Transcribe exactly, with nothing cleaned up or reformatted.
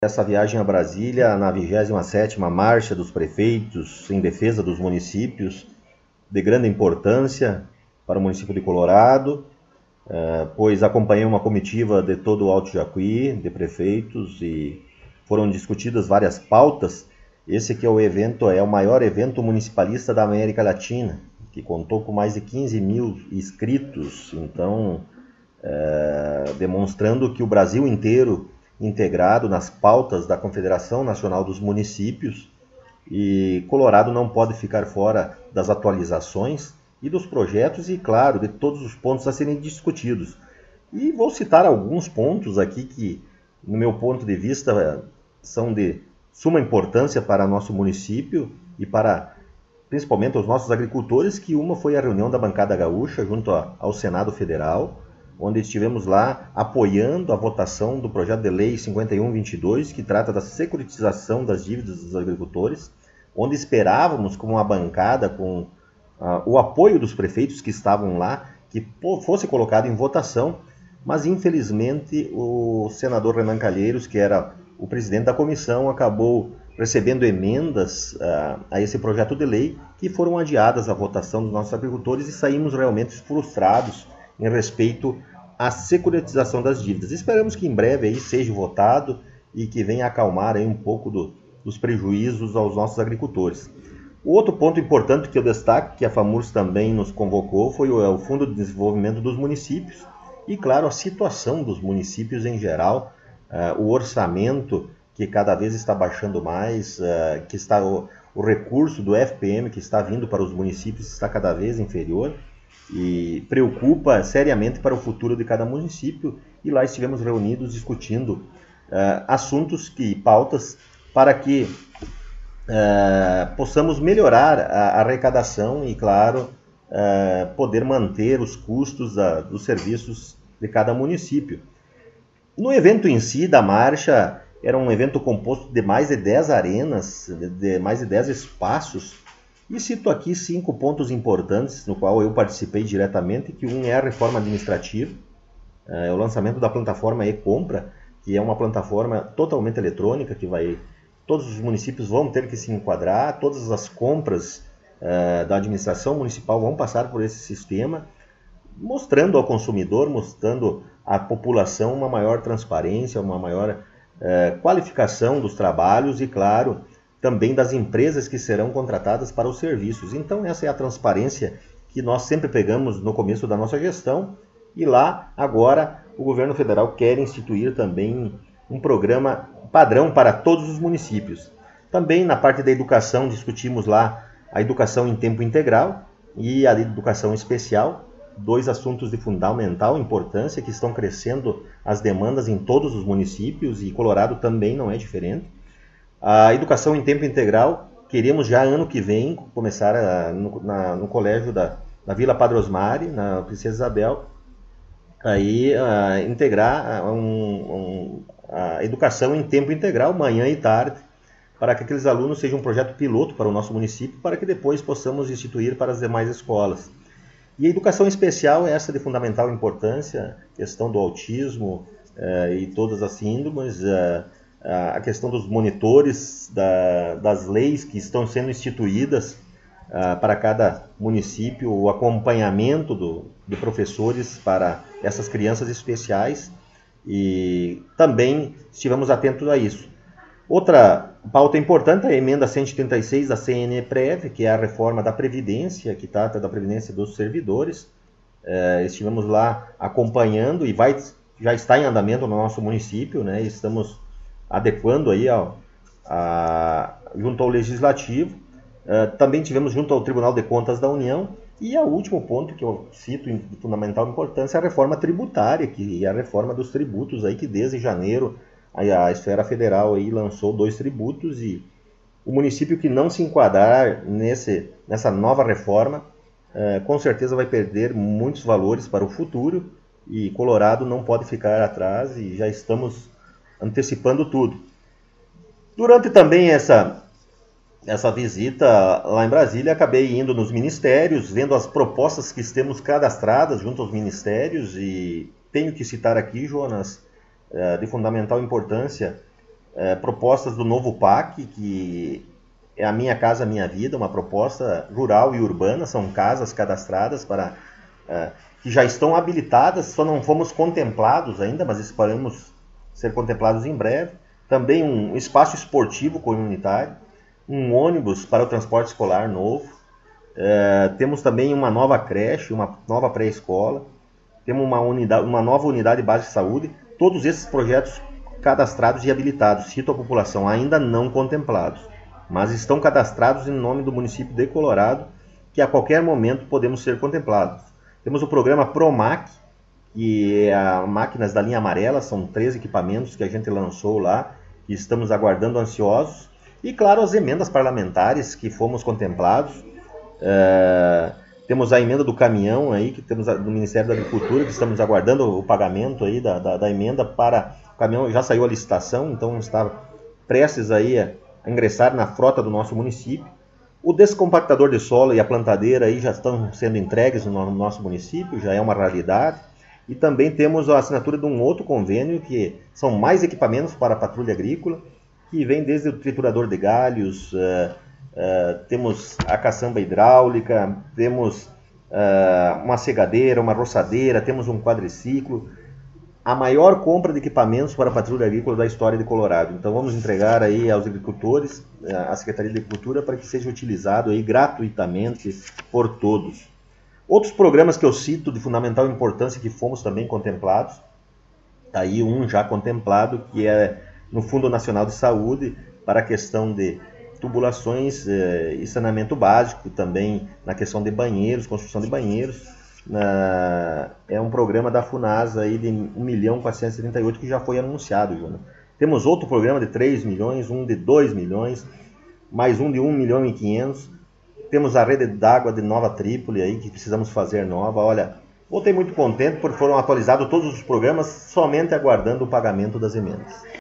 Essa viagem a Brasília na vigésima sétima Marcha dos Prefeitos em defesa dos municípios, de grande importância para o município de Colorado, pois acompanhei uma comitiva de todo o Alto Jacuí, de prefeitos, e foram discutidas várias pautas. Esse que é o evento, é o maior evento municipalista da América Latina, que contou com mais de quinze mil inscritos, então é, demonstrando que o Brasil inteiro integrado nas pautas da Confederação Nacional dos Municípios, e Colorado não pode ficar fora das atualizações e dos projetos e, claro, de todos os pontos a serem discutidos. E vou citar alguns pontos aqui que, no meu ponto de vista, são de suma importância para nosso município e para, principalmente, os nossos agricultores, que uma foi a reunião da bancada gaúcha junto ao Senado Federal, onde estivemos lá apoiando a votação do projeto de lei cinquenta e um vinte e dois, que trata da securitização das dívidas dos agricultores, onde esperávamos, como uma bancada, com uh, o apoio dos prefeitos que estavam lá, que fosse colocado em votação, mas infelizmente o senador Renan Calheiros, que era o presidente da comissão, acabou recebendo emendas uh, a esse projeto de lei, que foram adiadas à votação dos nossos agricultores, e saímos realmente frustrados em respeito à securitização das dívidas. Esperamos que em breve aí seja votado e que venha acalmar aí um pouco do, dos prejuízos aos nossos agricultores. O outro ponto importante que eu destaco, que a FAMURS também nos convocou, foi o, o Fundo de Desenvolvimento dos Municípios e, claro, a situação dos municípios em geral, uh, o orçamento que cada vez está baixando mais, uh, que está o, o recurso do F P M que está vindo para os municípios está cada vez inferior, e preocupa seriamente para o futuro de cada município, e lá estivemos reunidos discutindo uh, assuntos e pautas para que uh, possamos melhorar a arrecadação e, claro, uh, poder manter os custos uh, dos serviços de cada município. No evento em si da marcha, era um evento composto de mais de dez arenas, de mais de dez espaços. E cito aqui cinco pontos importantes, no qual eu participei diretamente, que um é a reforma administrativa, é o lançamento da plataforma e-compra, que é uma plataforma totalmente eletrônica, que vai, todos os municípios vão ter que se enquadrar, todas as compras é, da administração municipal vão passar por esse sistema, mostrando ao consumidor, mostrando à população uma maior transparência, uma maior é, qualificação dos trabalhos e, claro, também das empresas que serão contratadas para os serviços. Então essa é a transparência que nós sempre pegamos no começo da nossa gestão, e lá agora o governo federal quer instituir também um programa padrão para todos os municípios. Também na parte da educação discutimos lá a educação em tempo integral e a educação especial, dois assuntos de fundamental importância que estão crescendo as demandas em todos os municípios, e Colorado também não é diferente. A educação em tempo integral, queremos já ano que vem começar a, no, na, no colégio da, da Vila Padre Osmari, na Princesa Isabel, aí, a, integrar a, um, um, a educação em tempo integral, manhã e tarde, para que aqueles alunos sejam um projeto piloto para o nosso município, para que depois possamos instituir para as demais escolas. E a educação especial é essa de fundamental importância, questão do autismo eh, e todas as síndromes, eh, a questão dos monitores, da, das leis que estão sendo instituídas uh, para cada município, o acompanhamento do, de professores para essas crianças especiais, e também estivemos atentos a isso. Outra pauta importante é a emenda cento e trinta e seis da C N Prev, que é a reforma da Previdência, que trata da Previdência dos servidores. Uh, estivemos lá acompanhando e vai, já está em andamento no nosso município, né? Estamos adequando aí ao, a, junto ao Legislativo. Uh, também tivemos junto ao Tribunal de Contas da União. E o último ponto que eu cito de fundamental importância é a reforma tributária, que é a reforma dos tributos, aí, que desde janeiro a, a esfera federal aí lançou dois tributos, e o município que não se enquadrar nesse, nessa nova reforma, uh, com certeza vai perder muitos valores para o futuro, e Colorado não pode ficar atrás, e já estamos antecipando tudo. Durante também essa, essa visita lá em Brasília, acabei indo nos ministérios, vendo as propostas que temos cadastradas junto aos ministérios, e tenho que citar aqui, Jonas, de fundamental importância, é, propostas do novo P A C, que é a Minha Casa Minha Vida, uma proposta rural e urbana, são casas cadastradas para, é, que já estão habilitadas, só não fomos contemplados ainda, mas esperamos ser contemplados em breve. Também um espaço esportivo comunitário, um ônibus para o transporte escolar novo, é, temos também uma nova creche, uma nova pré-escola, temos uma, unidade, uma nova unidade base de saúde, todos esses projetos cadastrados e habilitados, cito a população, ainda não contemplados, mas estão cadastrados em nome do município de Colorado, que a qualquer momento podemos ser contemplados. Temos o programa PROMAC, que é a máquinas da linha amarela, são três equipamentos que a gente lançou lá, que estamos aguardando ansiosos, e claro, as emendas parlamentares que fomos contemplados. Uh, temos a emenda do caminhão aí, que temos a, do Ministério da Agricultura, que estamos aguardando o pagamento aí da, da, da emenda para o caminhão, já saiu a licitação, então está prestes aí a, a ingressar na frota do nosso município. O descompactador de solo e a plantadeira aí já estão sendo entregues no, no nosso município, já é uma realidade. E também temos a assinatura de um outro convênio, que são mais equipamentos para a patrulha agrícola, que vem desde o triturador de galhos, uh, uh, temos a caçamba hidráulica, temos uh, uma segadeira, uma roçadeira, temos um quadriciclo, a maior compra de equipamentos para a patrulha agrícola da história de Colorado. Então vamos entregar aí aos agricultores, uh, à Secretaria de Agricultura, para que seja utilizado aí gratuitamente por todos. Outros programas que eu cito de fundamental importância que fomos também contemplados, aí um já contemplado, que é no Fundo Nacional de Saúde, para a questão de tubulações eh, e saneamento básico, também na questão de banheiros, construção de banheiros. Na, é um programa da FUNASA aí de um milhão quatrocentos e trinta e oito que já foi anunciado, Jonas. Temos outro programa de três milhões, um de dois milhões, mais um de um milhão e quinhentos. Temos a rede d'água de Nova Trípoli aí, que precisamos fazer nova. Olha, voltei muito contente porque foram atualizados todos os programas, somente aguardando o pagamento das emendas.